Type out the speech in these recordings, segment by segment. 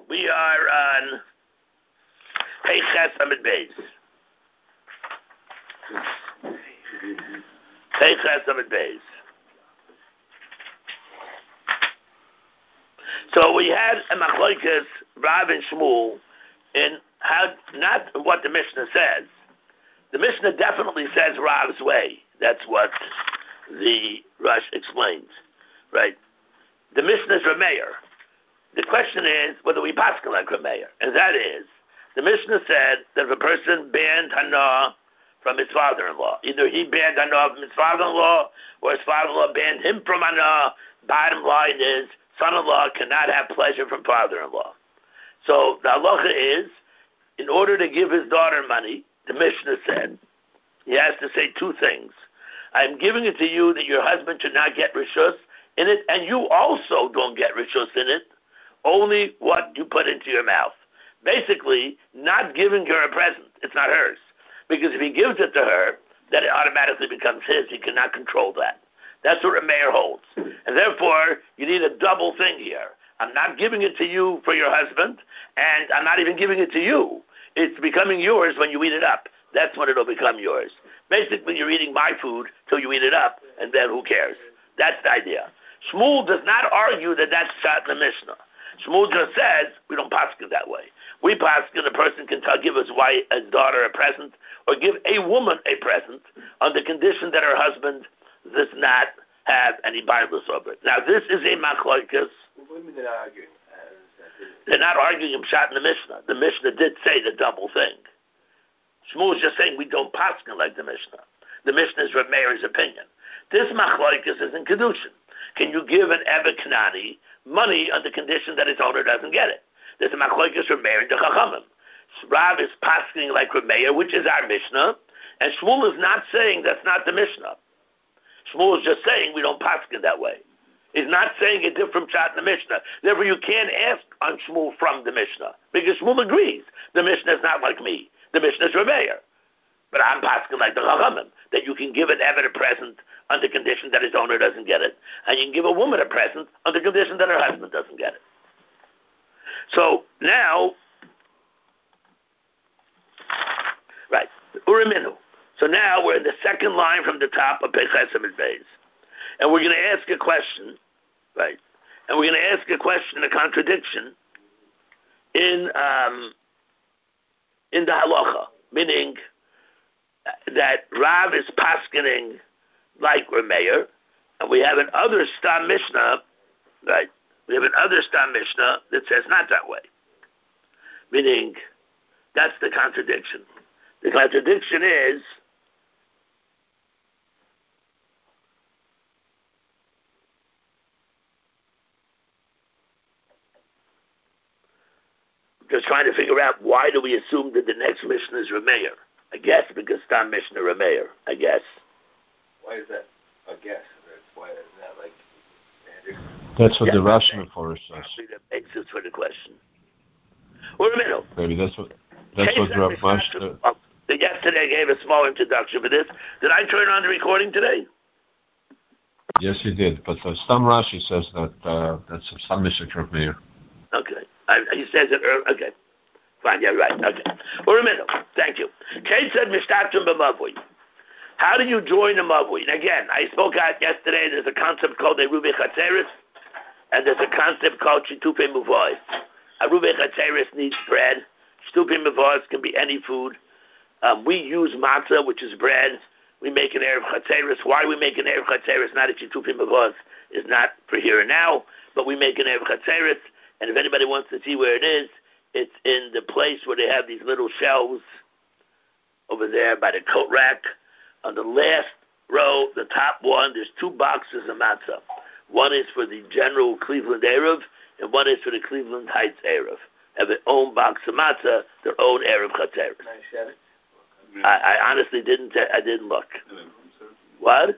We are on Peiches Amid Beis. Peiches Amid Beis. So we had a Machlokes, Rav and Shmuel, in how, not what the Mishnah says. The Mishnah definitely says Rav's way. That's what the Rush explains, right? The Mishnah is Rameir. The question is whether we paskin like Rameir, and that is, the Mishnah said that if a person banned Hana from his father-in-law, either he banned Hana from his father-in-law, or his father-in-law banned him from Hana, bottom line is, son-in-law cannot have pleasure from father-in-law. So the halacha is, in order to give his daughter money, the Mishnah said, he has to say two things. I'm giving it to you that your husband should not get rishus in it, and you also don't get rishus in it, only what you put into your mouth. Basically, not giving her a present. It's not hers. Because if he gives it to her, then it automatically becomes his. He cannot control that. That's what a mayor holds. And therefore, you need a double thing here. I'm not giving it to you for your husband, and I'm not even giving it to you. It's becoming yours when you eat it up. That's when it'll become yours. Basically, you're eating my food till you eat it up, and then who cares? That's the idea. Shmuel does not argue that that's shot in the Mishnah. Shmuel just says, we don't paskin that way. We paskin, a person can give his wife, his daughter a present, or give a woman a present on the condition that her husband does not have any Bibles over it. Now, this is a machlokes. What do you mean they're not arguing? They're not arguing him shot in the Mishnah. The Mishnah did say the double thing. Shmuel is just saying we don't paskin like the Mishnah. The Mishnah is Reb Meir's opinion. This machlokes is in Kedushin. Can you give an Evet Kanani money on the condition that his owner doesn't get it? There's a machlokes Reb Meir and the Chachamim. Rav is pasking like Reb Meir, which is our Mishnah, and Shmuel is not saying that's not the Mishnah. Shmuel is just saying we don't paskin that way. He's not saying a different shot in the Mishnah. Therefore, you can't ask on Shmuel from the Mishnah, because Shmuel agrees. The Mishnah is not like me. The Mishnah is Reb Meir. But I'm pasking like the Chachamim, that you can give an Evet a present on the condition that his owner doesn't get it, and you can give a woman a present on the condition that her husband doesn't get it. So now, right, Uriminu. So now we're in the second line from the top of Peiches Amid Beis. And we're going to ask a question, right? And we're going to ask a question, a contradiction, in the halacha, meaning that Rav is paskening like Reb Meir, and we have an other Stam Mishnah, right? We have an other Stam Mishnah that says not that way. Meaning, that's the contradiction. The contradiction is just trying to figure out why do we assume that the next Mishnah is Reb Meir. I guess because Stam Mishnah Reb Meir. I guess. Why is that? I guess. Why is that like magic? That's what the Rashi Mephoros says. The basis for the question. We're in the middle. Maybe that's what Rav Mashta. Yesterday I gave a small introduction for this. Did I turn on the recording today? Yes, you did. But Stam Rashi says that that's Stam Mishnah Reb Meir. Okay. He says it earlier. Okay. Fine, yeah, right. Okay. We're in the middle. Thank you. Kate said, Mishtatum b'mavui. How do you join a mavui? And again, I spoke out yesterday, there's a concept called a Rubei Chatzeris, and there's a concept called Shitufei Muvos. A Rubei Chatzeris needs bread. Shitufei Muvos can be any food. We use matzah, which is bread. We make an Erev Chatzeris. Why we make an Erev Chatzeris? Not a Shitufei Muvos is not for here and now, but we make an Erev Chatzeris, and if anybody wants to see where it is, it's in the place where they have these little shelves over there by the coat rack. On the last row, the top one, there's two boxes of matzah. One is for the general Cleveland Erev, and one is for the Cleveland Heights Erev. Have their own box of matzah, their own Erev Chatzeris. I honestly didn't. I didn't look. What?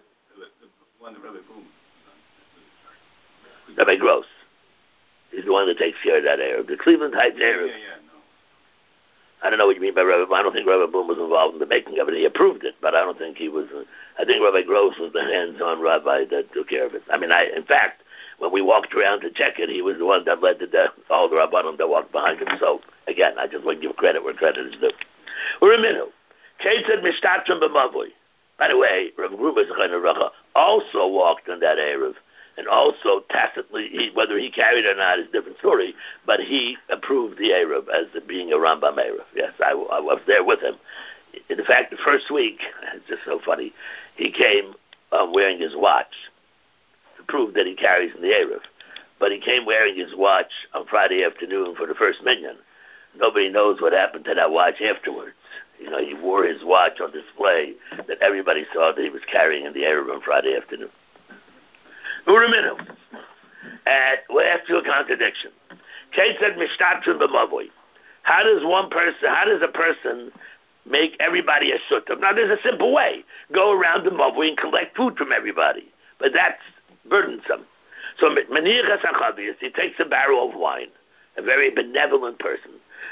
Rabbi Gross. He's the one that takes care of that Erev. The Cleveland Heights Erev. I don't know what you mean by Rabbi. I don't think Rabbi Bloom was involved in the making of it. He approved it, but I don't think he was. I think Rabbi Gross was the hands-on rabbi that took care of it. I mean, in fact, when we walked around to check it, he was the one that led all the Rabbanim that walked behind him. So, again, I just want to give credit where credit is due. We're a minute. Kate said, Mishtatrim b'mavoi. By the way, Rav Gruber also walked on that Erev, and also tacitly, whether he carried or not is a different story, but he approved the Erev as being a Rambam Erev. Yes, I was there with him. In fact, the first week, it's just so funny, he came wearing his watch to prove that he carries in the Erev. But he came wearing his watch on Friday afternoon for the first minyan. Nobody knows what happened to that watch afterwards. He wore his watch on display that everybody saw that he was carrying in the Erev on Friday afternoon. Uraminu. And we'll ask you a contradiction. Kate said, Mishtatrim b'mavoi. How does a person make everybody a suttam? Now, there's a simple way. Go around the mavoi and collect food from everybody. But that's burdensome. So, Manichas HaChavias, he takes a barrel of wine, a very benevolent person.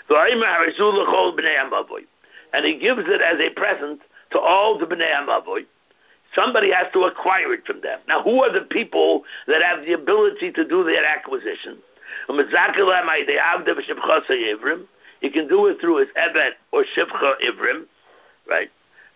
And he gives it as a present to all the Bnei HaMavoi. Somebody has to acquire it from them. Now, who are the people that have the ability to do that acquisition? He can do it through his Evet or Shivcha Ivrim, right?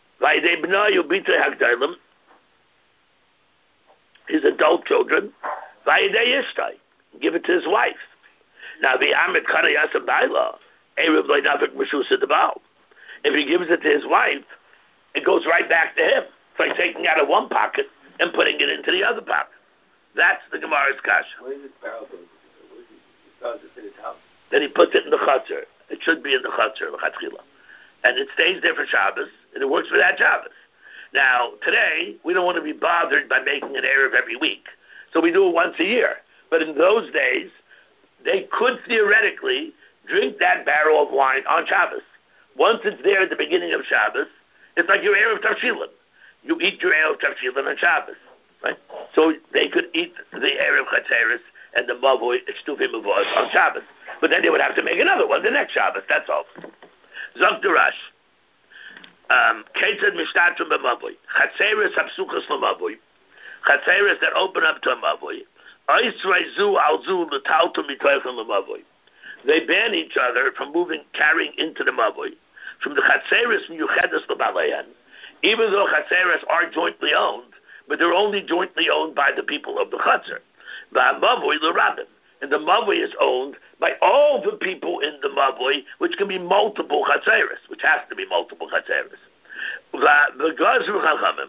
His adult children. Give it to his wife. Now, the Amit Karayasa Baila, Erev Loinavik Meshusa Debal. If he gives it to his wife, it goes right back to him. It's like taking out of one pocket and putting it into the other pocket. That's the Gemara's kasha. Where is this barrel going? He does it in his house. Then he puts it in the chutzner. It should be in the chutzner, l'chatchila. And it stays there for Shabbos, and it works for that Shabbos. Now, today, we don't want to be bothered by making an Erev every week. So we do it once a year. But in those days, they could theoretically drink that barrel of wine on Shabbos. Once it's there at the beginning of Shabbos, it's like your Erev Tavshilin. You eat your Erev Tavshilin on Shabbos, right? So they could eat the Erev Chatzeres and the Mavoi, Shtufim Mavoi on Shabbos. But then they would have to make another one the next Shabbos, that's all. Zok Durash. Ketzad Mishtatrim b'Mavoi. Chatzeres Hapsuchas l'Mavoi. Chatzeres that open up to a Mavoi. Oisraizu alzu l'taltu mitoichem l'Mavoi. They ban each other from carrying into the Mavoi. From the Chatzeres Miyuchedes l'Balayan. Even though Chatzeres are jointly owned, but they're only jointly owned by the people of the Chatzer. V'Mavoi l'Rabim. And the Mavoi is owned by all the people in the Mavoi, which can be multiple Chatzeres, which has to be multiple Chatzeres. V'Gazru Chachamim.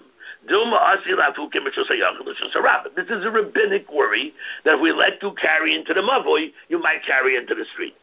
This is a rabbinic worry that if we let you carry into the Mavoi, you might carry into the street.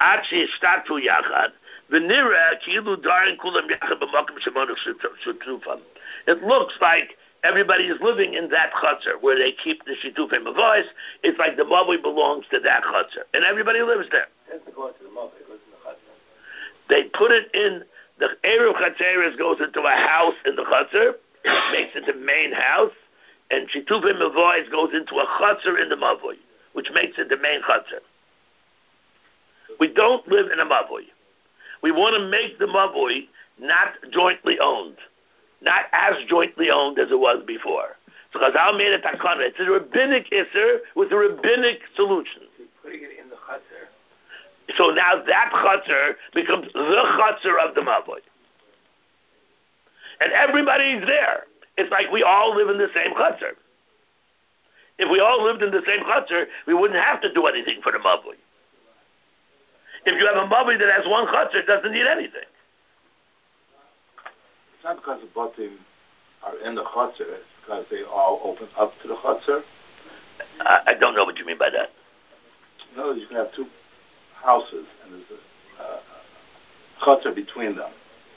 It looks like everybody is living in that chutzner where they keep the shitufei mavois. It's like the Mavoi belongs to that chutzner, and everybody lives there. It doesn't go into the Mavoi, it goes in the chutzner. They put it in, the Erev Chatzeres goes into a house in the chutzner, makes it the main house, and shitufei mavois goes into a chutzner in the Mavoi, which makes it the main chutzner. We don't live in a Mavoi. We want to make the Mavoi not jointly owned. Not as jointly owned as it was before. So Chazal made a takana. It's a rabbinic isser with a rabbinic solution. So you're putting it in the chutzner. So now that chutzner becomes the chutzner of the Mavoi. And everybody's there. It's like we all live in the same chutzner. If we all lived in the same chutzner, we wouldn't have to do anything for the Mavoi. If you have a Mavoi that has one chutzner, it doesn't need anything. It's not because the batim are in the chutzner, it's because they all open up to the chutzner. I don't know what you mean by that. No, you can have two houses and there's a chutzner between them.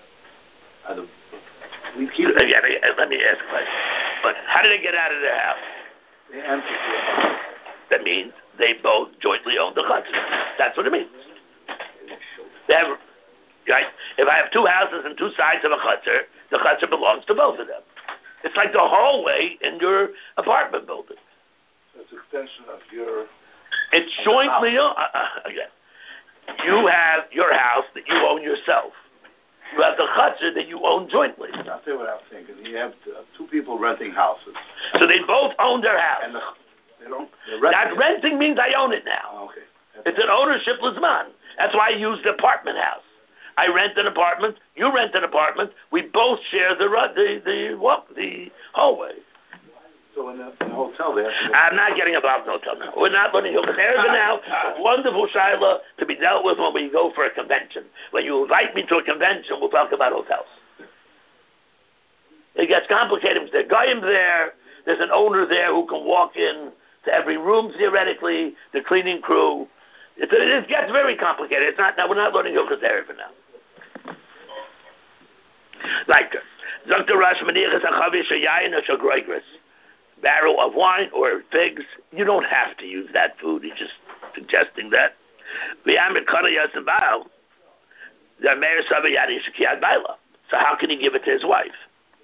We keep let me ask a question. But how did they get out of their house? They enter the house. That means they both jointly own the chutzner. That's what it means. They have, right? If I have two houses and two sides of a chutzner, the chutzner belongs to both of them. It's like the hallway in your apartment building. So it's an extension of your... It's jointly owned. Again, you have your house that you own yourself. You have the chutzner that you own jointly. I'll tell you what I'm thinking. You have two people renting houses. So they both own their house. And That renting means I own it now. Oh, okay. It's an ownership Lizman. That's why I use the apartment house. I rent an apartment. You rent an apartment. We both share the hallway. So in the hotel, they have to. I'm not getting involved in the hotel now. We're not learning Hilchos Eruvin now. Wonderful shaila to be dealt with when we go for a convention. When you invite me to a convention, we'll talk about hotels. It gets complicated. There's a guy in there. There's an owner there who can walk in to every room theoretically. The cleaning crew. It gets very complicated. It's not now. We're not learning Hilchos Eruvin now. Like Dr. Rosh Manichas Achavish Yayin Shagroigris. Barrel of wine or figs, you don't have to use that food. He's just suggesting that. So how can he give it to his wife?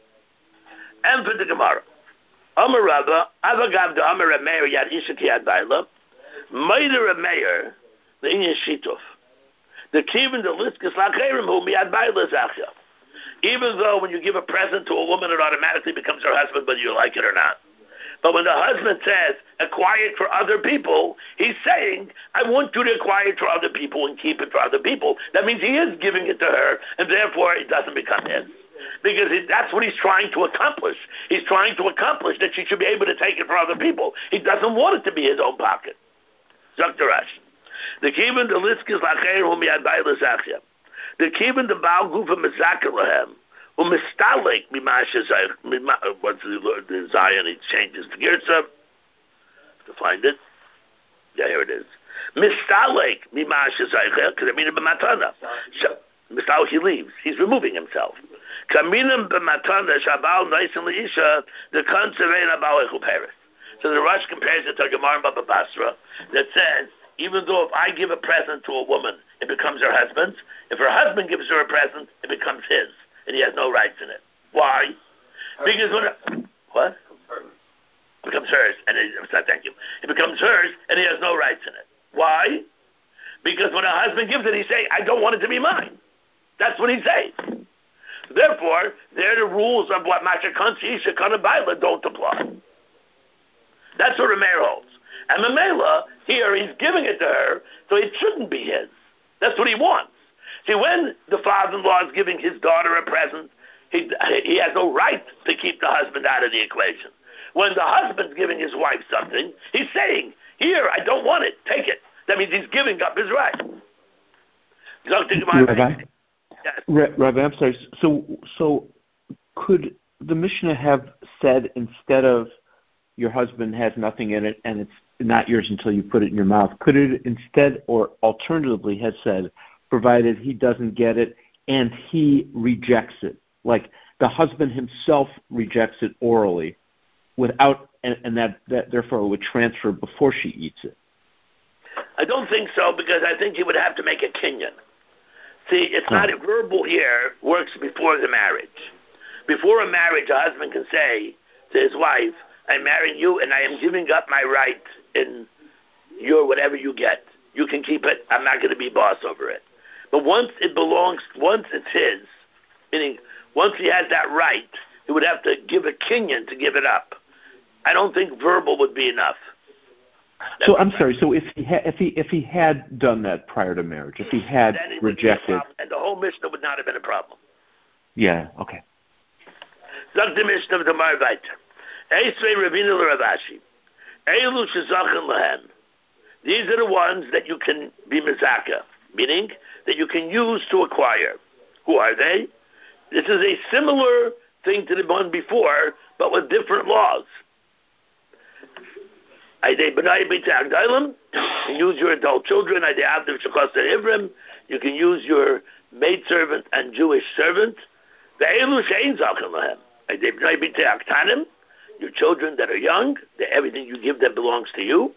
And for the Gemara, Amar Rabba, Avagav the Amar Meir Yad Isha Kiyad Baila, Meider Meir, the Inyan Shituf, the Kivin the Liskus Lacherim who Miyad Baila Zachya. Even though when you give a present to a woman, it automatically becomes her husband, whether you like it or not. But when the husband says, acquire it for other people, he's saying, I want you to acquire it for other people and keep it for other people. That means he is giving it to her, and therefore it doesn't become his. Because that's what he's trying to accomplish. He's trying to accomplish that she should be able to take it for other people. He doesn't want it to be his own pocket. Zaktarash. The kivin the liskis lacher whom yad bayla zachya. The kivin the baal gufa mezaka lahem. Umistalik mimasha what's the Zion? He changes the Girsa to find it. Yeah, here it is. Mistalik mimasha zaycha k'aminim b'matana. Mistalik, he leaves. He's removing himself. K'aminim b'matana shabal naisin leisha the konsevein abal echuperes. So the Rush compares it to a Gemara Baba Basra that says, even though if I give a present to a woman, it becomes her husband's. If her husband gives her a present, it becomes his. And he has no rights in it. Why? Because when what? It becomes hers, and thank you. It becomes hers, and he has no rights in it. Why? Because when a husband gives it, he's saying, "I don't want it to be mine." That's what he's saying. Therefore, they're the rules of what Masha Kansi Isha Kanabaila don't apply. That's what Rameir holds. And Mamela, here he's giving it to her, so it shouldn't be his. That's what he wants. See, when the father-in-law is giving his daughter a present, he has no right to keep the husband out of the equation. When the husband's giving his wife something, he's saying, here, I don't want it, take it. That means he's giving up his right. Rabbi, Rabbi, I'm sorry. So could the Mishnah have said, instead of your husband has nothing in it and it's not yours until you put it in your mouth, could it instead or alternatively have said, provided he doesn't get it and he rejects it, like the husband himself rejects it orally, without and that therefore it would transfer before she eats it? I don't think so, because I think he would have to make a kinyan. See, it's not verbal here, works before the marriage. Before a marriage, a husband can say to his wife, I'm marrying you and I am giving up my right in your whatever you get. You can keep it. I'm not going to be boss over it. But once it belongs, once it's his, meaning once he has that right, he would have to give a kinyan to give it up. I don't think verbal would be enough. So I'm sorry. So if he had done that prior to marriage, if he had rejected, and the whole Mishnah would not have been a problem. Yeah. Okay. Zog the Mishnah of the Marvaita. Eisvei Ravina l'Ravashi. Eilu shezachin lahem. These are the ones that you can be mezaka, meaning that you can use to acquire. Who are they? This is a similar thing to the one before, but with different laws. You can use your adult children. You can use your maidservant and Jewish servant. Your children that are young, everything you give them belongs to you.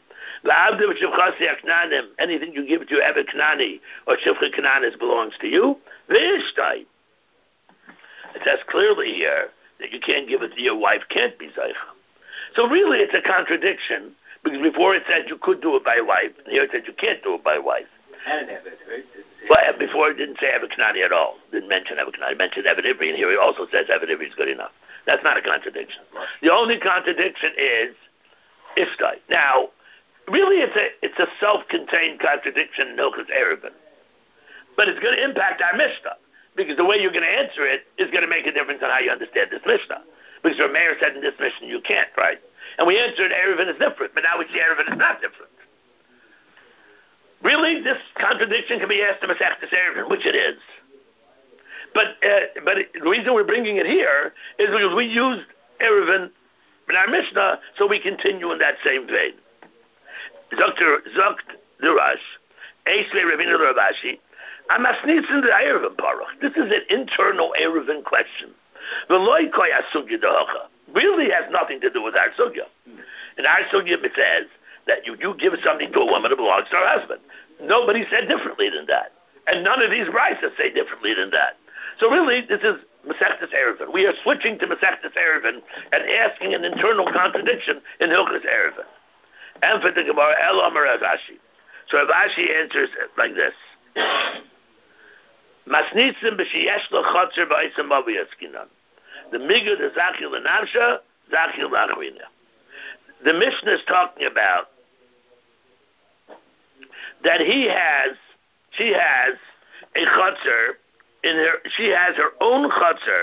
Anything you give to your Evet Knani or Shifcha Kananis belongs to you. It says clearly here that you can't give it to your wife, can't be Zaycha. So really it's a contradiction, because before it said you could do it by wife, and here it said you can't do it by wife. And Evet, right? Well, before it didn't say Evet Knani at all. Didn't mention Evet Knani. It mentioned Evet Ivri, and here it also says Evet Ivri is good enough. That's not a contradiction. The only contradiction is Ishtai. Now, really, it's a self-contained contradiction in Hilchos Eruvin, but it's going to impact our Mishnah because the way you're going to answer it is going to make a difference on how you understand this Mishnah. Because your mayor said in this Mishnah you can't, right? And we answered Eruvin is different, but now we see Eruvin is not different. Really, this contradiction can be asked to Masechtas Eruvin, which it is. But the reason we're bringing it here is because we used Eruvin in our Mishnah, so we continue in that same vein. Zokt the Rosh, Eisvei Ravina Ravashi, Amasnitzen the Eruvin Baruch. This is an internal Eruvin question. V'loi koya sugya dehocha. Really has nothing to do with our sugya. In our sugya it says that you give something to a woman that belongs to her husband. Nobody said differently than that. And none of these braysos say differently than that. So really, this is Masechtas Eruvin. We are switching to Masechtas Eruvin and asking an internal contradiction in Hilchos Eruvin. And for the Gemara, El Amar Rav Ashi. So Rav Ashi answers it like this. Masnitzim b'sheyesh lo chotzer b'aisam mavi yaskinan. The migud is zachil l'navsha, zachil l'achrina. The Mishnah is talking about that she has a chotzer in her. She has her own chotzer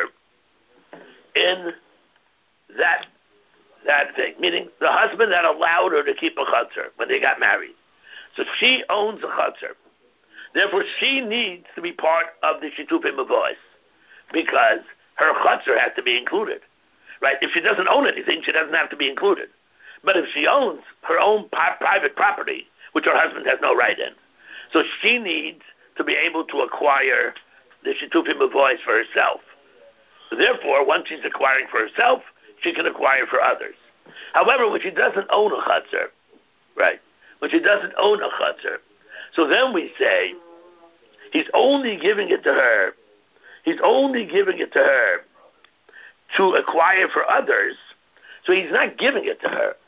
in that thing. Meaning the husband that allowed her to keep a chotzer when they got married. So she owns a chotzer. Therefore, she needs to be part of the Shitufei Mavois because her chotzer has to be included, right? If she doesn't own anything, she doesn't have to be included. But if she owns her own private property, which her husband has no right in, so she needs to be able to acquire the Shitufei Mavois for herself. Therefore, once she's acquiring for herself, she can acquire for others. However, when she doesn't own a chotzer, right? When she doesn't own a chotzer, so then we say, he's only giving it to her. He's only giving it to her to acquire for others. So he's not giving it to her.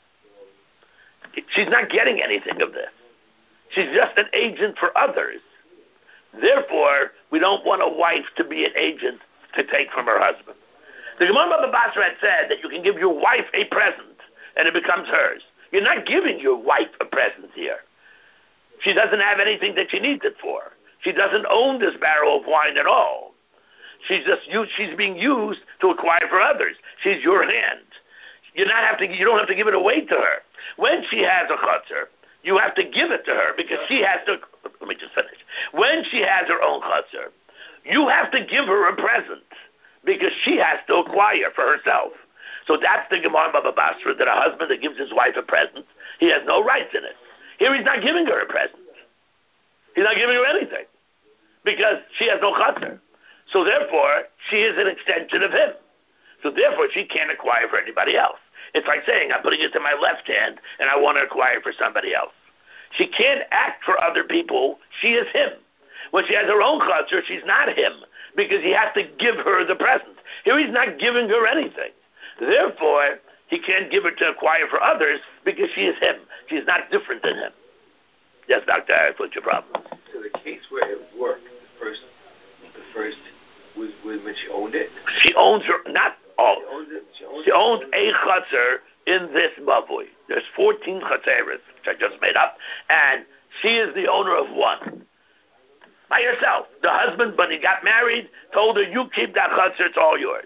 She's not getting anything of this. She's just an agent for others. Therefore, we don't want a wife to be an agent to take from her husband. The Gemara Baba Basra had said that you can give your wife a present and it becomes hers. You're not giving your wife a present here. She doesn't have anything that she needs it for. She doesn't own this barrel of wine at all. She's being used to acquire for others. She's your hand. You don't have to give it away to her. When she has a chotzer, you have to give it to her because she has to. Let me just finish. When she has her own chotzer, you have to give her a present because she has to acquire for herself. So that's the Gemara Baba Basra, that a husband that gives his wife a present, he has no rights in it. Here he's not giving her a present. He's not giving her anything because she has no chotzer. So therefore, she is an extension of him. So therefore, she can't acquire for anybody else. It's like saying, I'm putting it to my left hand and I want to acquire for somebody else. She can't act for other people. She is him. When she has her own chotzer, she's not him because he has to give her the present. Here he's not giving her anything. Therefore, he can't give her to acquire for others because she is him. She's not different than him. Yes, Dr. Eric, what's your problem? So the case where it worked, the first was when she owned it? She owns her, not all. She owns a chotzer in this mavui. There's 14 chotzeres, which I just made up, and she is the owner of one. By herself. The husband, when he got married, told her, you keep that chotzer, it's all yours.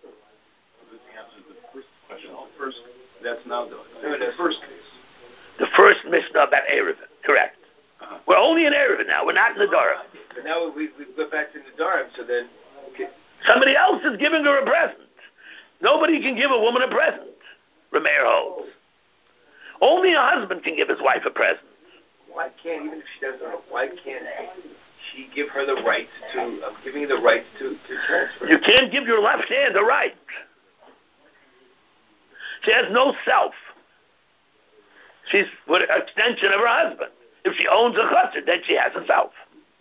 First, that's now the first case. The first Mishnah about Eruvin, correct. Uh-huh. We're only in Eruvin now. We're not in the Dara. But now we go back to the Dara, so then... Okay. Somebody else is giving her a present. Nobody can give a woman a present, Rameir holds. Only a husband can give his wife a present. Why can't, even if she doesn't know, why can't she give her the rights to... giving her the rights to transfer? You can't give your left hand a right. She has no self. She's an extension of her husband. If she owns a chotzer, then she has a self.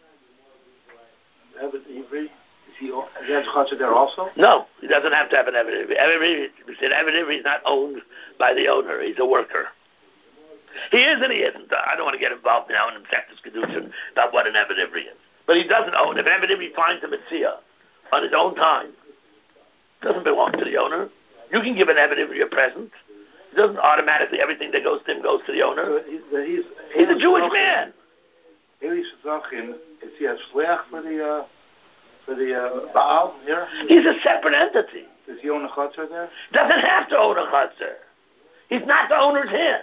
Eved Ivri, he has a chotzer there also? No, he doesn't have to have an Eved Ivri. Eved Ivri is not owned by the owner. He's a worker. He is and he isn't. I don't want to get involved now in the Texas Kedushin about what an Eved Ivri is. But he doesn't own. If an Eved Ivri finds a mitzvah on his own time, it doesn't belong to the owner. You can give an Eved Ivri a present. It doesn't automatically everything that goes to him goes to the owner. So He's a Jewish man. Eli Shazachim, is he a shliach for the Baal here? He's a separate entity. Does he own a chutzner there? Doesn't have to own a chutzner. He's not the owner's hand.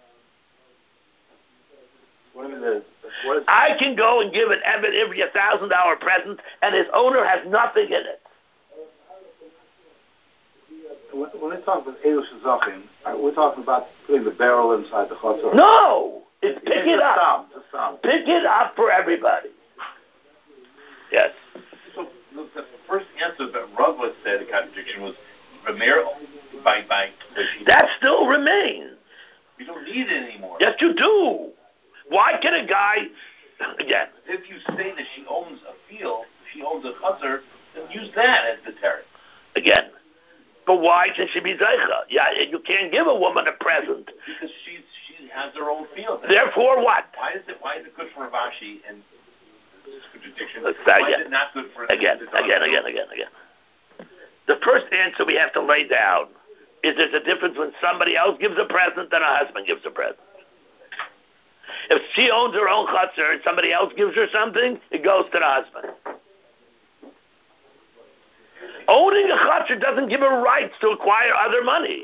I can go and give an Evan Ivri $1,000 present, and his owner has nothing in it. When they talk about Elu Shazachim, we're talking about putting the barrel inside the chutzner. No! It's pick it up. Just Pick it up for everybody. Yes. So the first answer that Rava said, the contradiction was Rameir by that still remains. You don't need it anymore. Yes, you do. Why can a guy, again? If you say that she owns a field, she owns a chutzner, then use that as the terrace. Again. But why can she be Zeicha? Yeah, you can't give a woman a present. Because she has her own field. Therefore what? Why is it good for Ravashi and this contradiction? Let's start Why again. is it not good for Again. The first answer we have to lay down is there's a difference when somebody else gives a present and a husband gives a present. If she owns her own chutzner and somebody else gives her something, it goes to the husband. Owning a chutzner doesn't give her rights to acquire other money.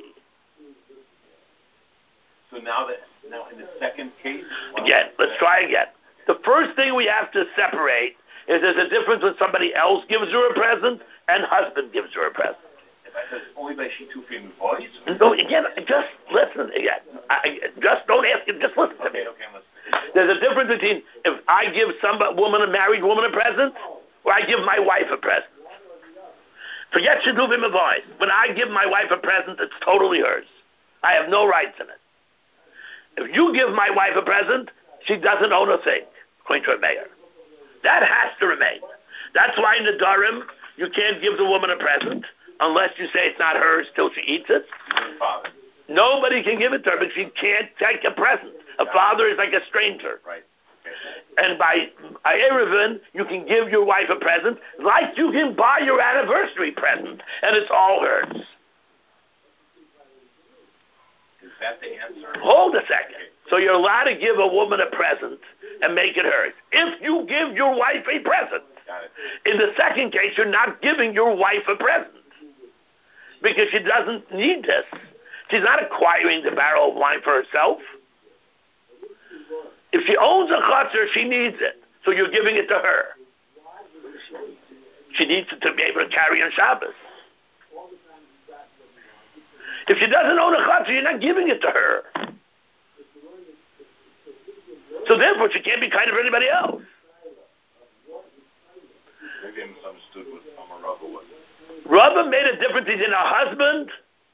So now in the second case... Again, let's try again. The first thing we have to separate is there's a difference when somebody else gives her a present and husband gives her a present. Only by she two female boys? No, again, just listen again. Just don't ask him, just listen to me. Okay, there's a difference between if I give a married woman a present or I give my wife a present. Forget Shiduvim Avoid. When I give my wife a present, it's totally hers. I have no rights in it. If you give my wife a present, she doesn't own a thing, according to a mayor. That has to remain. That's why in the Dharam, you can't give the woman a present unless you say it's not hers till she eats it. Father. Nobody can give it to her because she can't take a present. A father is like a stranger. Right. And by Erevin, you can give your wife a present like you can buy your anniversary present, and it's all hers. Is that the answer? Hold a second. So you're allowed to give a woman a present and make it hers. If you give your wife a present. Got it. In the second case, you're not giving your wife a present because she doesn't need this. She's not acquiring the barrel of wine for herself. If she owns a chutzner, she needs it. So you're giving it to her. She needs it to be able to carry on Shabbos. If she doesn't own a chutzner, you're not giving it to her. So therefore, she can't be kind of anybody else. Maybe I misunderstood what Rava was. Rava made a difference between a husband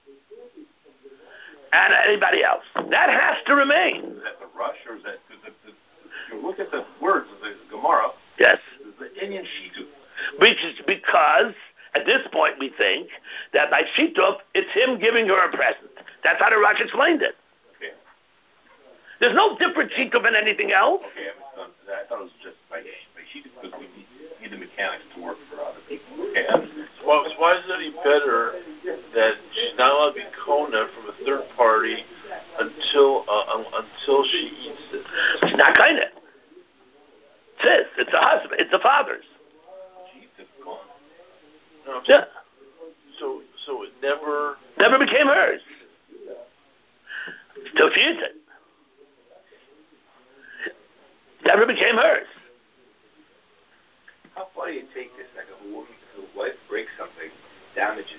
and anybody else. That has to remain. Is that the rush, or is that... if you look at the words of the Gemara... Yes. The Inyan Shitu. Which is because, at this point, we think that by Shituf, it's him giving her a present. That's how the Rush explained it. Okay. There's no different Shituf than anything else. Okay, I thought it was just by Shitu because we need the mechanics to work for other people. Okay. So why is it any better that she's not allowed to be Kona from a third party until she eats it? She's not kind of. It's a husband. It's the father's. She eats it gone. No, Yeah. So it never became hers. Till she eats it. Never became hers. How far do you take this? Like a woman, a wife breaks something, damages.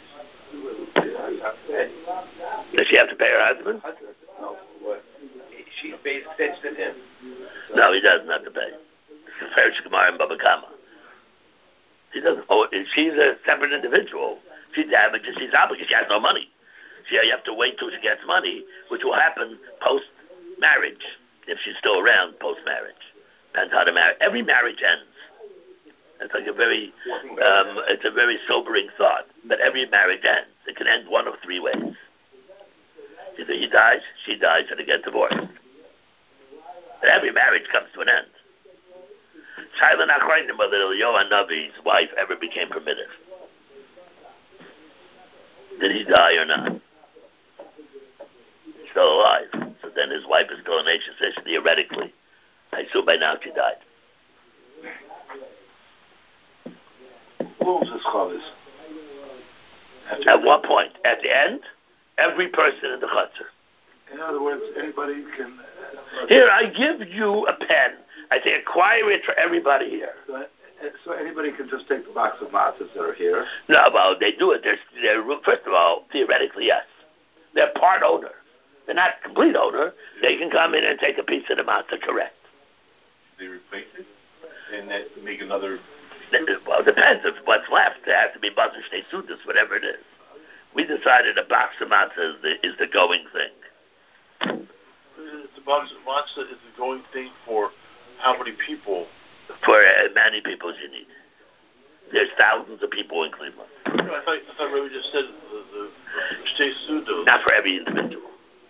Does she have to pay her husband? No, what? She pays attention to him. So No, he doesn't have to pay. It's Gemara and Baba Kama. She doesn't. Oh, she's a separate individual. She damages. She's obligated. She has no money. You have to wait till she gets money, which will happen post-marriage, if she's still around post-marriage. Depends how the marriage. Every marriage ends. It's like it's a very sobering thought. But every marriage ends. It can end one of three ways. Either he dies, she dies, and they get divorced. But every marriage comes to an end. Shaila Nachrainim, whether Yohan Navi's wife ever became permitted. Did he die or not? still alive. So then his wife is still an Ashes Ish, theoretically. I assume by now she died. Who owns his chavis? At what point? At the end? Every person in the chutzner. In other words, anybody can... Here, I give you a pen. I say acquire it for everybody here. So anybody can just take the box of matzahs that are here? No, well, they do it. They're, first of all, theoretically, yes. They're part owner. They're not complete owner. They can come in and take a piece of the matzah, correct. They replace it and then make another... Well, it depends of what's left. There has to be Basar Shtei Sudas, whatever it is. We decided a box of matzah is the going thing. The box of matzah is the going thing for how many people? For as many people as you need. There's thousands of people in Cleveland. I thought Rebbe just said the Shtei Sudos. Not for every individual.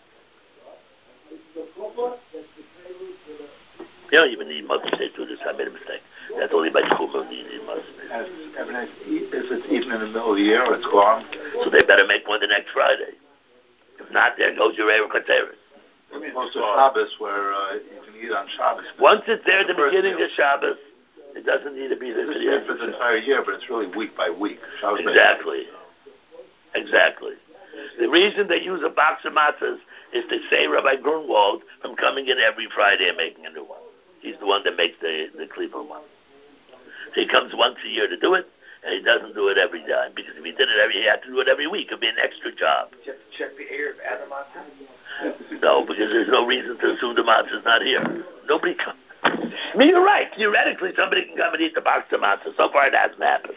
You don't even need Muslim Shtei Sudas. I made a mistake. That's only by Chumah you need Muslim. If it's eaten in the middle of the year, it's gone. So they better make one the next Friday. If not, there goes your Erev Kateris. Most of Shabbos, where you can eat on Shabbos. Once it's there at the beginning of Shabbos, it doesn't need to be there for the end. For the entire year, but it's really week by week. Shabbos exactly. Exactly. The reason they use a box of matzahs is to save Rabbi Grunwald from coming in every Friday and making a new one. He's the one that makes the Cleveland one. So he comes once a year to do it, and he doesn't do it every time, because if he did it he had to do it every week. It would be an extra job. Did you have to check the air of Adam matzah? No, because there's no reason to assume the matzah's not here. Nobody comes. I mean, you're right. Theoretically, somebody can come and eat the box of matzah. So far, it hasn't happened.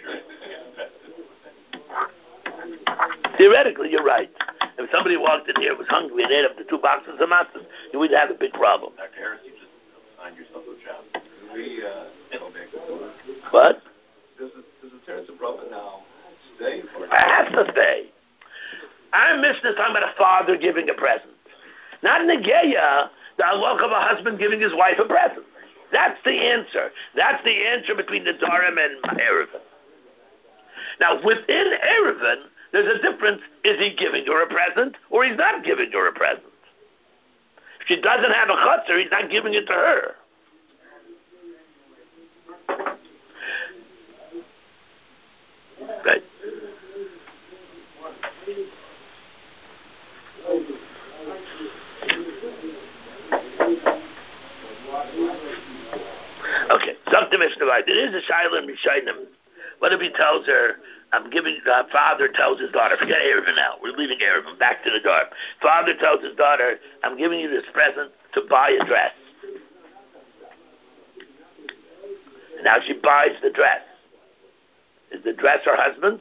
Theoretically, you're right. If somebody walked in here and was hungry and ate up the 2 boxes of matzahs, you would have a big problem. Dr. Harris, you just signed yourself a job. What? Does the Terence of Brahma now stay? I have to stay. Our Mishnah is talking about a father giving a present. Not Negeya, the halach of a husband giving his wife a present. That's the answer. That's the answer between the Dharam and Erevin. Now, within Erevin, there's a difference. Is he giving her a present or he's not giving her a present? If she doesn't have a chutzner, he's not giving it to her. Right. Okay, Zakta Mishnah. There is a Shaila in Rishayim. What if he tells her, father tells his daughter, forget Erevin now, we're leaving Erevin, back to the dark. Father tells his daughter, I'm giving you this present to buy a dress. Now she buys the dress. Is the dress her husband's?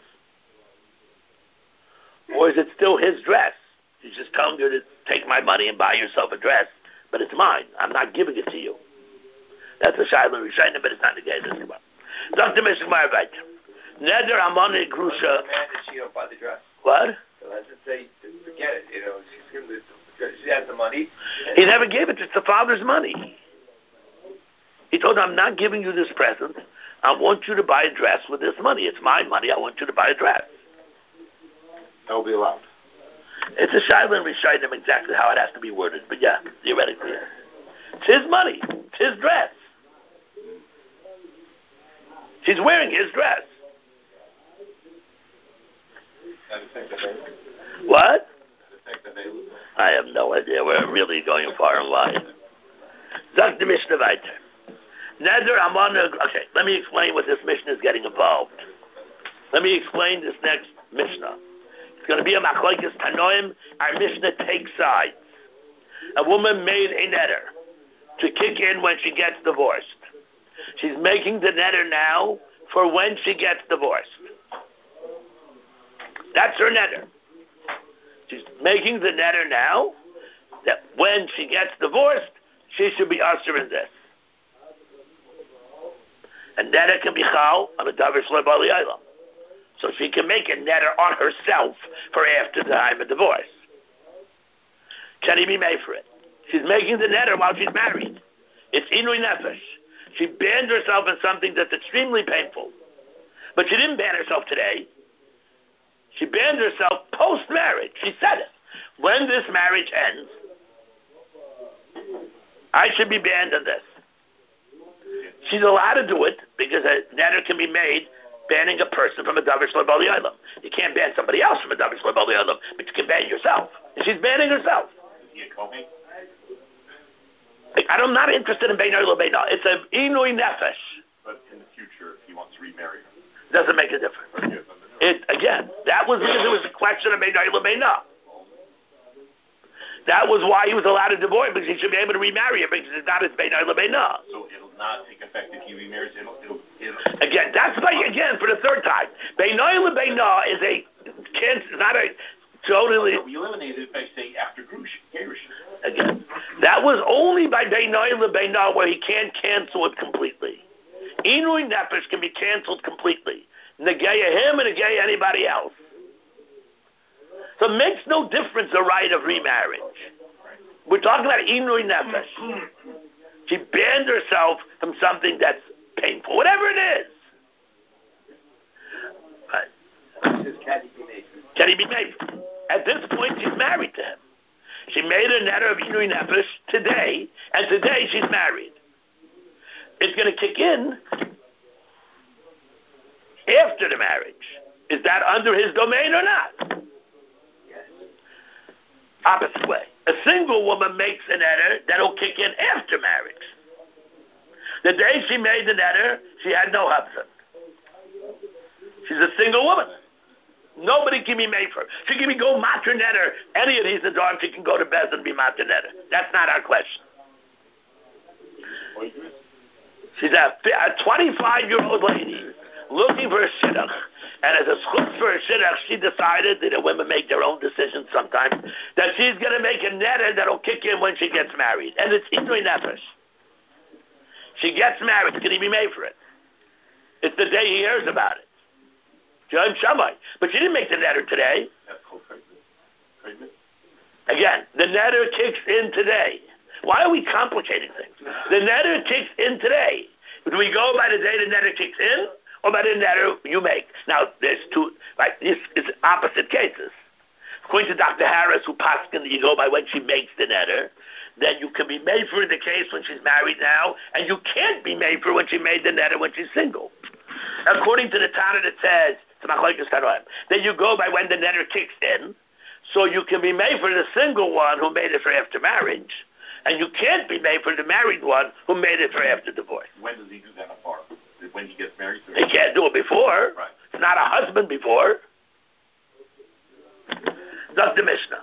Or is it still his dress? He's just telling her to take my money and buy yourself a dress, but it's mine. I'm not giving it to you. That's a Shaila Rishayim, but it's not the case. Dr. Mishmar Vait. Neder Amane Grusha. The man that she don't buy the dress. What? So I should say, forget it. She has the money. He never gave it. It's the father's money. He told her, I'm not giving you this present. I want you to buy a dress with this money. It's my money. I want you to buy a dress. That will be allowed. It's a Shaila and Rishayim exactly how it has to be worded. But yeah, theoretically. It's his money. It's his dress. She's wearing his dress. What? I have no idea. We're really going far and wide. Zak the Mishnah weiter. Neder Amana. Okay, let me explain what this Mishnah is getting involved. Let me explain this next Mishnah. It's going to be a Machlokes Tanoim. Our Mishnah takes sides. A woman made a neder to kick in when she gets divorced. She's making the neder now for when she gets divorced. That's her neder. She's making the neder now that when she gets divorced, she should be usher in this. And neder can be chal on a davar shlo bali aylam. So she can make a neder on herself for after the time of divorce. Can he be made for it? She's making the neder while she's married. It's inui nefesh. She banned herself in something that's extremely painful. But she didn't ban herself today. She banned herself post-marriage. She said it. When this marriage ends, I should be banned on this. She's allowed to do it because a neder can be made banning a person from a davar shel bali olam. You can't ban somebody else from a davar shel bali olam, but you can ban yourself. And she's banning herself. Is he a Kohen? I'm not interested in beinoy lebeina. It's an inui nefesh. But in the future, if he wants to remarry her. Doesn't make a difference. Again, that was because it was a question of beinoy lebeina. That was why he was allowed to divorce, because he should be able to remarry her, because it's not his beinoy lebeina. So it'll not take effect if he remarries. It'll. Again, that's like, again, for the third time. Beinoy lebeina is not a totally. We eliminated it by saying after Gerushin. Again, that was only by beinoy lebeina where he can't cancel it completely. Inui nefesh can be canceled completely. Negaya him and negaya anybody else. So it makes no difference the right of remarriage. We're talking about inui nefesh. She banned herself from something that's painful, whatever it is. Can he be made? At this point, she's married to him. She made a neder of inui nefesh today, and today she's married. It's going to kick in after the marriage. Is that under his domain or not? Opposite way. A single woman makes a neder that'll kick in after marriage. The day she made the neder, she had no husband. She's a single woman. Nobody can be made for her. She can go matur neder. Any of these Nadarim, she can go to Bez and be matur neder. That's not our question. She's a 25-year-old lady looking for a shidduch, and as a schutz for a shidduch, she decided that women make their own decisions sometimes, that she's going to make a neder that'll kick in when she gets married, and it's inui nefesh. She gets married. Can he be made for it? It's the day he hears about it. Joim Shammai. But she didn't make the neder today. Again, the neder kicks in today. Why are we complicating things? The neder kicks in today. Do we go by the day the neder kicks in, or by the neder you make? Now, there's two, like, this is opposite cases. According to Dr. Harris, who paskin that you go by when she makes the neder, then you can be made for in the case when she's married now, and you can't be made for when she made the neder when she's single. According to the Tana that says, then you go by when the neder kicks in, so you can be made for the single one who made it for after marriage, and you can't be made for the married one who made it for after divorce. When does he do that apart? When he gets married? He can't do it before. Right. It's not a husband before. That's the Mishnah.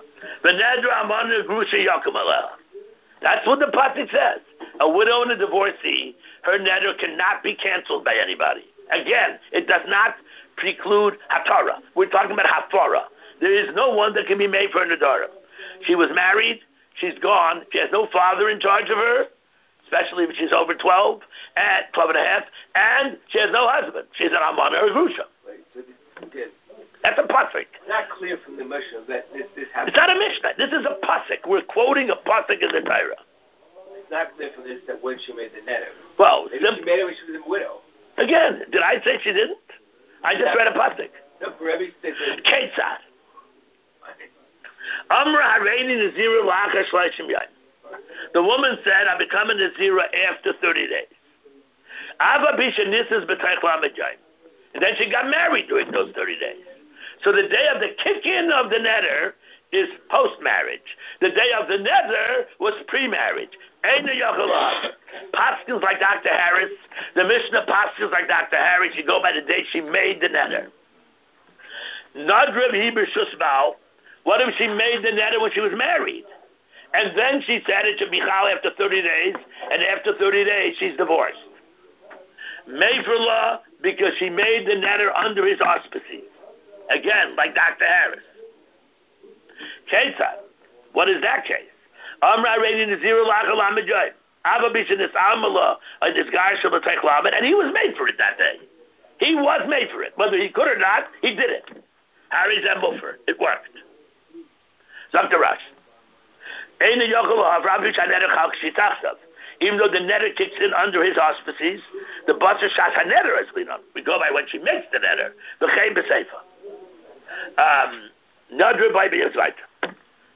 That's what the pasuk says. A widow and a divorcee, her neder cannot be canceled by anybody. Again, it does not preclude hatara. We're talking about hafara. There is no one that can be made for a nedarim. She was married. She's gone. She has no father in charge of her, especially if she's over 12 and 12 and a half, and she has no husband. She's an amana or a grusha. That's a pasuk. It's not clear from the Mishnah that this happens. It's not a Mishnah. This is a pasuk. We're quoting a pasuk in the Torah. It's not clear from this that when she made the neder. Well, Maybe she made it when she was a widow. Again, did I say she didn't? I just read a pasuk. No, Rebbe said Ketzad. Amra hareini nazira la'achar shleishim yom. The woman said, "I'm becoming nazira after 30 days." Ava bisha nisas b'teich lamed yom. And then she got married during those 30 days. So the day of the kick-in of the neder is post-marriage. The day of the neder was pre-marriage. Eina yochelav. Paskins like Dr. Harris. The Mishnah paskins like Dr. Harris. You go by the day she made the neder. Nadrev Heber Shusbal. What if she made the neder when she was married? And then she said it should be chal after 30 days, and after 30 days she's divorced. Made for law because she made the neder under his auspices. Again, like Dr. Harris. Kesad. What is that case? Amra reading the zero lachal amajay. Abba bishan this amala and this guy shabbatay lamed, and he was made for it that day. He was made for it. Whether he could or not, he did it. Harry Zembelfer. It worked. Dr. Rush. Even though the neder kicks in under his auspices, the Basar Shas HaNeder, as we know. We go by when she makes the neder. The Chay B'Seifa. Nadra by B'Yazvaita.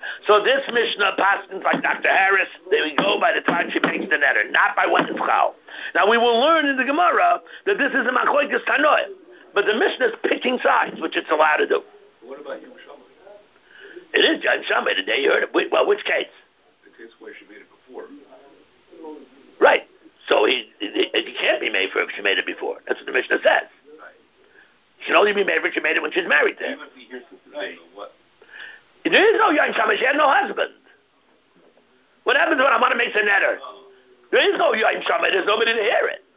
So this Mishnah passes like Dr. Harris, they would go by the time she makes the netter, not by when it's chal. Now we will learn in the Gemara that this is a machlokes tanoim, but the Mishnah is picking sides, which it's allowed to do. What about Yom Shamay? It is Yom Shamay, the day you heard it. Well, which case? The case where she made it before. Right. So he can't be made for if she made it before. That's what the Mishnah says. She can only be made for if she made it when she's married there. Even if he hears it today, what? There is no Yom Shamay. She had no husband. What happens when I want to make the netter? There is no Yom Shamay. There's nobody to hear it.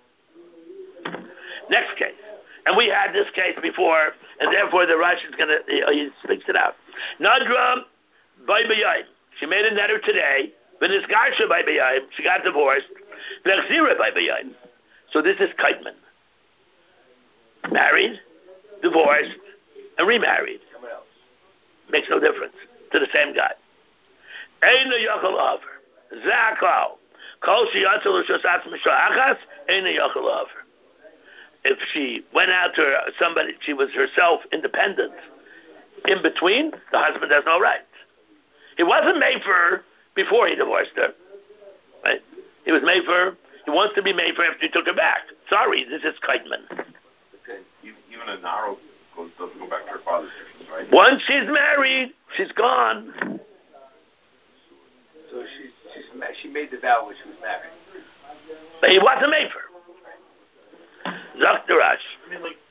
Next case. And we had this case before, and therefore the Rush is going to, he speaks it out. Nadra by B'yayim. She made a netter today. V'nisgarsha by B'yayim. She got divorced. V'chzira by B'yayim. So this is Kaitman. Married, divorced, and remarried. Someone else. Makes no difference to the same guy. Eina yachal aver. Zakal. Kol sheyatzel l'shosatz misha'achas. Eina yachal aver. If she went out to somebody, she was herself independent. In between, the husband has no right. He wasn't made for her before he divorced her. Right? He was made for her. He wants to be made for her after he took her back. Sorry, this is Kaitman. Okay. Even a Naro doesn't go back to her father's business, right? Once she's married, she's gone. So she made the vow when she was married. But he wasn't made for her. Dr. Rash. I mean, like,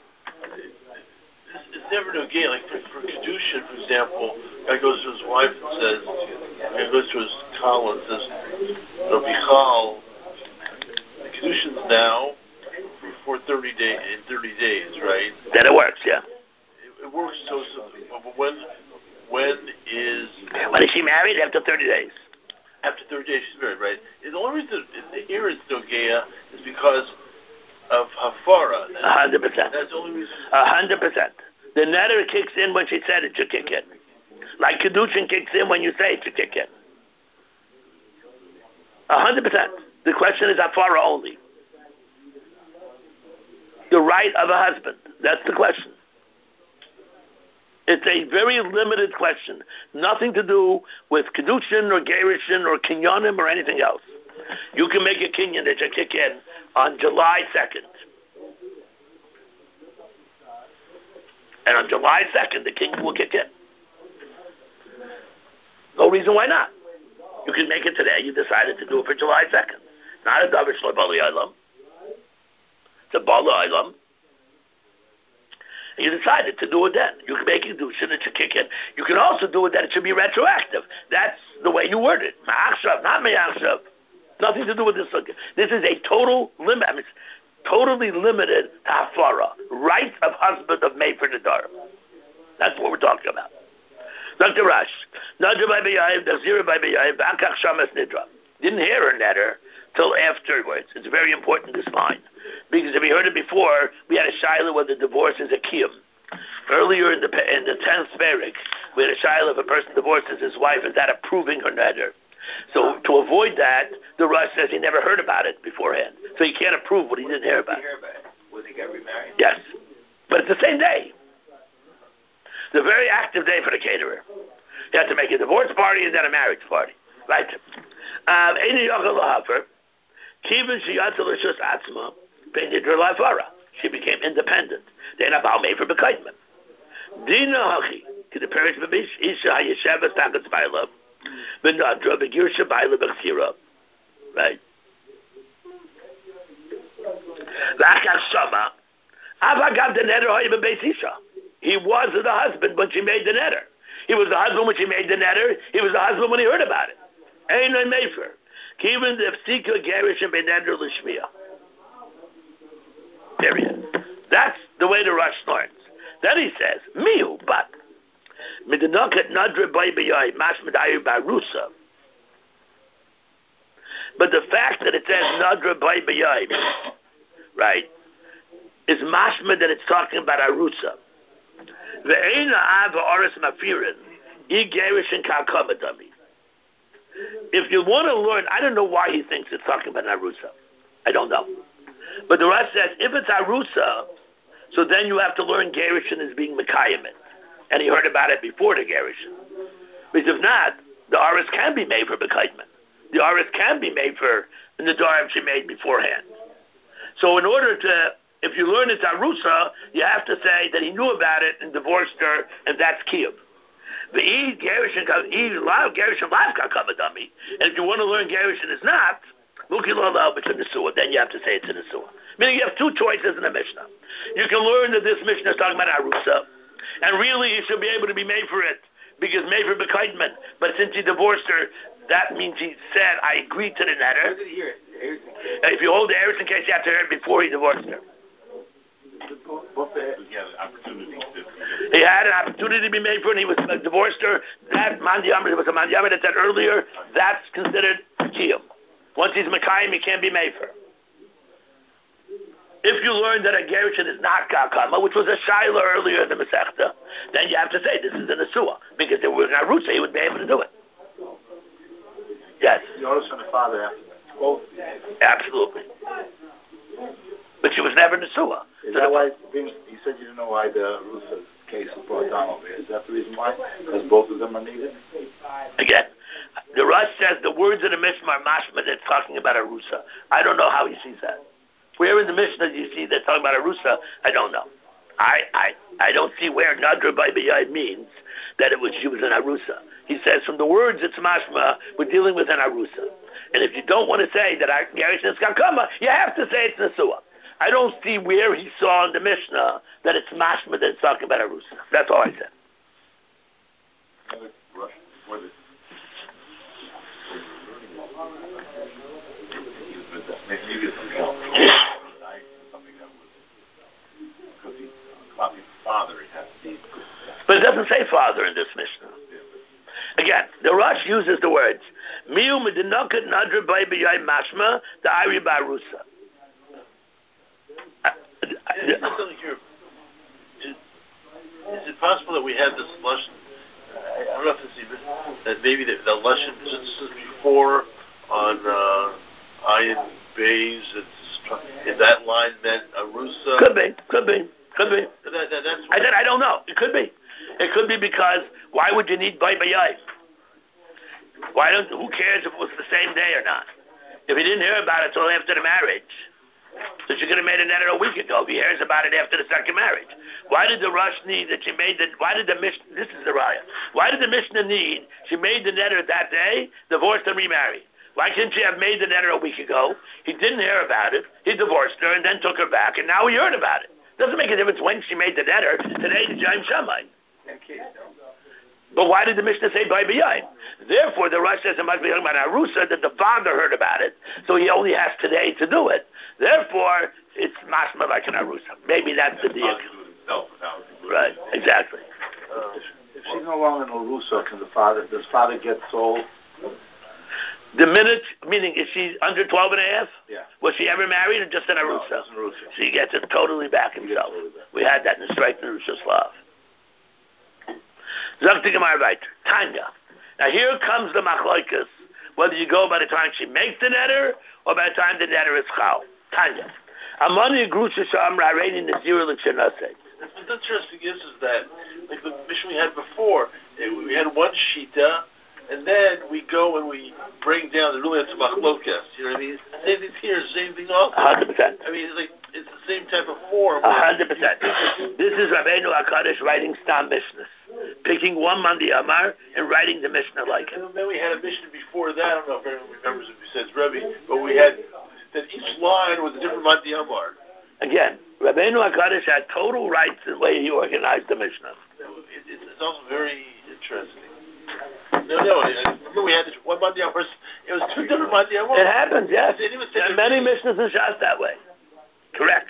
it's never no gain. Like, for Kedushin, for example, guy goes to his wife and says, guy goes to his Kal and says, Michal, the Kedushin's now for 30 days, right? Then it works, yeah. It works but when is she married? After 30 days. After 30 days, she's married, right? The only reason here it's Nogea is because of Hafara. 100%. That's the only reason. 100%. The netter kicks in when she said it should kick in. Like Kedushin kicks in when you say it should kick in. 100%. The question is Hafara only. The right of a husband. That's the question. It's a very limited question. Nothing to do with Kedushin or Gerishin or Kinyanim or anything else. You can make a Kinyan that should kick in on July 2nd. And on July 2nd, the Kinyan will kick in. No reason why not. You can make it today. You decided to do it for July 2nd. Not a Davar Shlo Bali Olam. It's a Bala Olam. And you decided to do it then. You can make it do it, it should kick in. You can also do it that it should be retroactive. That's the way you word it. Ma'achshav, not me'achshav. Nothing to do with this. This is a total limit. I mean, it's totally limited to hafara, right of husband of made for Nadar. That's what we're talking about. Dr. Rash, Nadra by B'yayiv, Dachzira by B'yayiv, B'akach Shamas Nidra. Didn't hear her netter till afterwards. It's very important, this line. Because if we heard it before, we had a shaila whether divorce is a kiyum. Earlier in the 10th Perik, we had a shaila if a person divorces his wife, is that approving her netter? So to avoid that, the Rush says he never heard about it beforehand. So he can't approve what he didn't hear about. When they got remarried? Yes. But it's the same day. It's a very active day for the caterer. You have to make a divorce party and then a marriage party. Right? She became independent. Then about made for Bekaitman. Dina Hachi, to the parish of Isha Hayeshavas Takas Baila, Benadra Begirsha Baila Bechira. Right? Lakach Shama, Avagav the Netter Hayba Beis Isha. He was the husband when she made the netter. He was the husband when she made the netter. He was the husband when he heard about it. Ein ein Mefer. Kivin the Fsika Gerish and Benedra Lishmiya. Period. That's the way the Rush learns. Then he says, Miu, but Midinoket Nadra Baybayai Mashmadayu Barusa. But the fact that it says Nadra Baybayai, right, is mashma that it's talking about Arusa. Ve'ena Ava Oris Mafirin, I Gerish and Kalkamadami. If you want to learn, I don't know why he thinks it's talking about Arusa. I don't know. But the Rush says, if it's Arusa, so then you have to learn Gerishin as being Mekayimit. And he heard about it before the Gerishin. Because if not, the Aris can be made for Bekaitman. The Aris can be made for in the Darim she made beforehand. So in order to, if you learn it's Arusa, you have to say that he knew about it and divorced her, and that's Kiyuv. And if you want to learn Gerushin is not, then you have to say it's in the Suah. Meaning you have two choices in the Mishnah. You can learn that this Mishnah is talking about Arusa, and really you should be able to be made for it, because made for Bekaidman. But since he divorced her, that means he said, I agreed to the netter. If you hold the Eretz in case you have to hear it before he divorced her. He had an opportunity to be made for, and he was divorced her. That mandiyama, it was a mandiyama that said earlier, that's considered kiyum. Once he's Mekayim, he can't be made for. If you learn that a gerushin is not kakama, which was a shaila earlier in the Masechta, then you have to say this is in the Suah, because if there was an Arusa, he would be able to do it. Yes. The Oros and the father have both. Absolutely. But she was never in the Suah. Is that why, you said you didn't know why the Rusa case was brought down over here. Is that the reason why? Because both of them are needed? Again, the Rush says the words of the Mishnah are mashma, that's talking about a Rusa. I don't know how he sees that. Where in the Mishnah do you see that talking about a Rusa? I don't know. I don't see where Nadra by B'yai means that she was an Arusa. He says from the words it's mashma, we're dealing with an Arusa. And if you don't want to say that Gerushin is Kakama, you have to say it's Nesua. I don't see where he saw in the Mishnah that it's mashma that it's talking about Arusa. That's all I said. Maybe it's something else. Something that was because he's about his father. He has to be. But it doesn't say father in this Mishnah. Again, the Rush uses the words Miu medinakat nadra by b'yai mashma the Ari Barusa. Is it possible that we had this lesson? I don't know if it's even that maybe the lesson just before on Ayin Bays, if that line meant Arusa. Could be. That's I said I don't know. It could be. It could be because why would you need Bay Bayai? Who cares if it was the same day or not? If he didn't hear about it until after the marriage, so she could have made a net a week ago. If he hears about it after the second marriage, why did the Rush need that she made the? Why did the Mishnah? This is the raya. Why did the Mishnah need she made the netter that day, divorced and remarried? Why couldn't she have made the netter a week ago? He didn't hear about it. He divorced her and then took her back, and now he heard about it. Doesn't make a difference when she made the netter. Today, the Jaim Shammai. But why did the Mishnah say by b'yayim? Therefore, the Rush says it must be talking about Arusa that the father heard about it, so he only has today to do it. Therefore, it's mashma like an Arusa. Maybe that's the deal. Right, exactly. If she's no longer an Arusa, does father get sold? The minute, meaning is she under 12 and a half? Yeah. Was she ever married or just an Arusa? No, just an Arusa. She gets it totally back himself. We had that in the Strike and Arusa Slav. Zok Gemara weiter. Tanya. Now here comes the machloikas, whether you go by the time she makes the netter or by the time the netter is chal. Tanya. Amani grusha shamra reini nezira l'chenase. What's interesting is that, like the mission we had before, we had one shita, and then we go and we bring down the really it's machlokas. You know what I mean? Same thing here, same thing also. 100%. I mean, it's the same type of form. 100%. This is Rabbeinu HaKadosh writing Stam Mishnah, picking one Mandi Amar and writing the Mishnah like it. And then we had a Mishnah before that. I don't know if anyone remembers it besides Rebbe, but we had that each line was a different Mandi Amar. Again, Rabbeinu HaKadosh had total rights in the way he organized the Mishnah. It's also very interesting. No, I remember we had this one Mandi Amar. It was two different Mandi Amar. It happens, yes. There are many Mishnahs in Shas that way. Correct.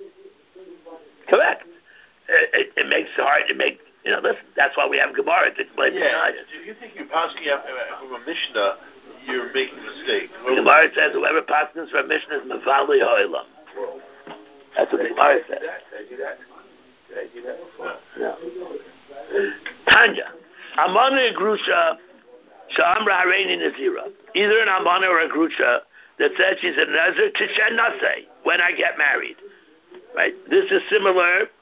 It makes it hard to make, listen, that's why we have Gemara to explain the Shas. If you think you're passing from a Mishnah, you're making a mistake. The Gemara says whoever passes from a Mishnah is Mavali Ha'olam. That's what the Gemara says. Did I do that before? No. Tanya. Amana Grusha Sha'amra Hareini Nazira. Either an Amana or a Grusha that says she's a Nazir Tishen Naseh when I get married. Right? This is similar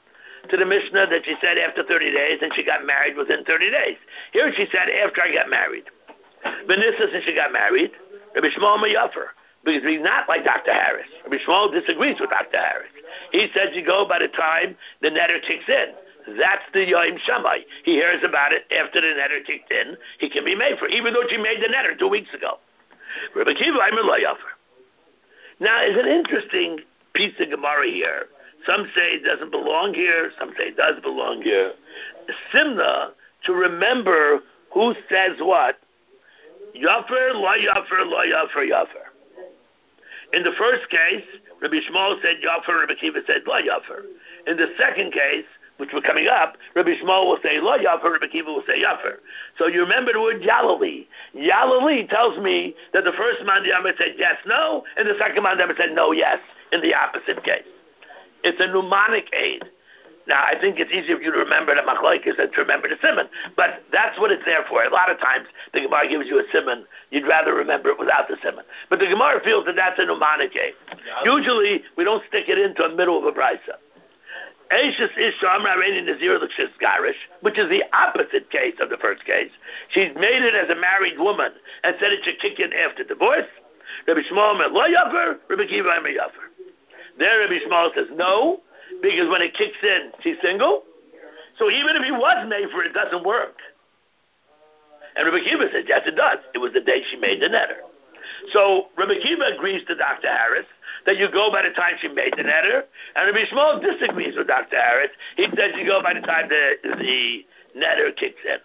to the Mishnah that she said after 30 days and she got married within 30 days. Here she said after I got married. Vanessa, since she got married, Rabbi Shmuel Mayafer, because he's not like Dr. Harris. Rabbi Shmuel disagrees with Dr. Harris. He says you go by the time the netter kicks in. That's the Yoim Shammai. He hears about it after the netter kicked in. He can be made for, even though she made the netter 2 weeks ago. Rabbi Kiva, I'm a Mayafer. Now, it's an interesting piece of Gemara here. Some say it doesn't belong here. Some say it does belong here. Simna, to remember who says what. Yafer, la yafer, la yafer, yafer. In the first case, Rabbi Shmuel said yafer, Rabbi Kiva said la yafer. In the second case, which we're coming up, Rabbi Shmuel will say la yafer, Rabbi Kiva will say yafer. So you remember the word Yalali. Yalali tells me that the first Mandiyama said yes, no, and the second Mandiyama said no, yes, in the opposite case. It's a mnemonic aid. Now, I think it's easier for you to remember the machlokes than to remember the simon, but that's what it's there for. A lot of times, the Gemara gives you a simon, you'd rather remember it without the simon. But the Gemara feels that that's a mnemonic aid. Usually, we don't stick it into the middle of a brisa. Eishis Isha Amra Reini Nazir L'Kshis Garish, which is the opposite case of the first case. She's made it as a married woman and said it should kick in after divorce. Rabbi Shmuel Lo Yafer, Rabbi Kiva Yafer. There Rabbi Shmuel says no, because when it kicks in, she's single. So even if he was made for it, it doesn't work. And Rabbi Kiva says, yes, it does. It was the day she made the netter. So Rabbi Kiva agrees to Dr. Harris that you go by the time she made the netter, and Rabbi Shmuel disagrees with Dr. Harris. He says you go by the time the netter kicks in.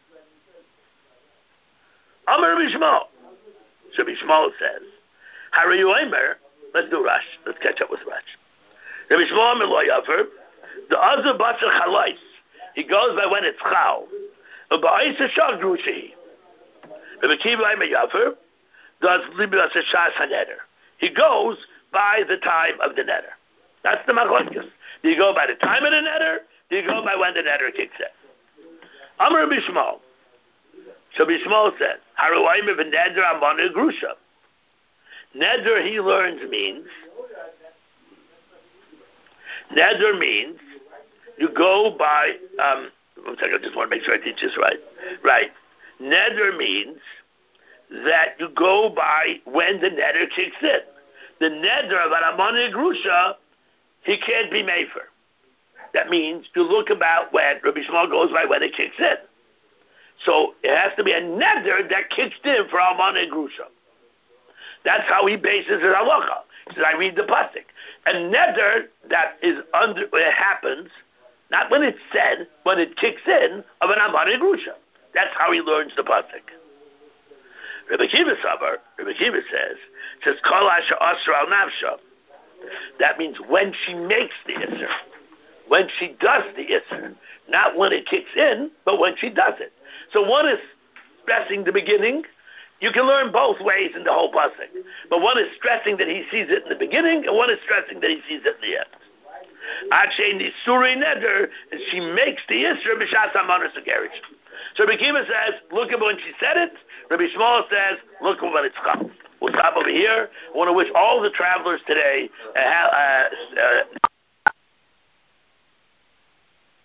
Amar Rabbi Shmuel. So Rabbi Shmuel says, Harayu Omer, let's do Rush. Let's catch up with Rush. Rabbi Shmuel Lo Yafer, the other Batzer Chalais, he goes by when it's Chal. Ba'isa Shav Drushi. Rabbi Kiva Yafer does Libras Shas HaNeder. He goes by the time of the netter. That's the machlokes. Do you go by the time of the netter? Do you go by when the netter kicks in? Amar Rabbi Shmuel. So Rabbi Shmuel said, Haruayim v'neder amanu grusha. Neder, he learns, means you go by, one second, I just want to make sure I teach this right. Right. Neder means that you go by when the neder kicks in. The neder of Amani Grusha, he can't be made for. That means you look about when Rabbi Shmuel goes by when it kicks in. So it has to be a neder that kicks in for Amani Grusha. That's how he bases his halacha. He says, I read the pasuk. A neder that is under, it happens, not when it's said, when it kicks in, of an Amani Grusha. That's how he learns the pasuk. Rabbi Kiva says, Kol asher asra al nafsha. That means when she makes the isser, when she does the isser, not when it kicks in, but when she does it. So one is stressing the beginning. You can learn both ways in the whole pasuk, but one is stressing that he sees it in the beginning, and one is stressing that he sees it in the end. Akshay nisuri neder, and she makes the isser b'shas hamanos hagerish. So Rabbi Kiva says, look at when she said it. Rabbi Shmuel says, look at when it's come. We'll stop over here. I want to wish all the travelers today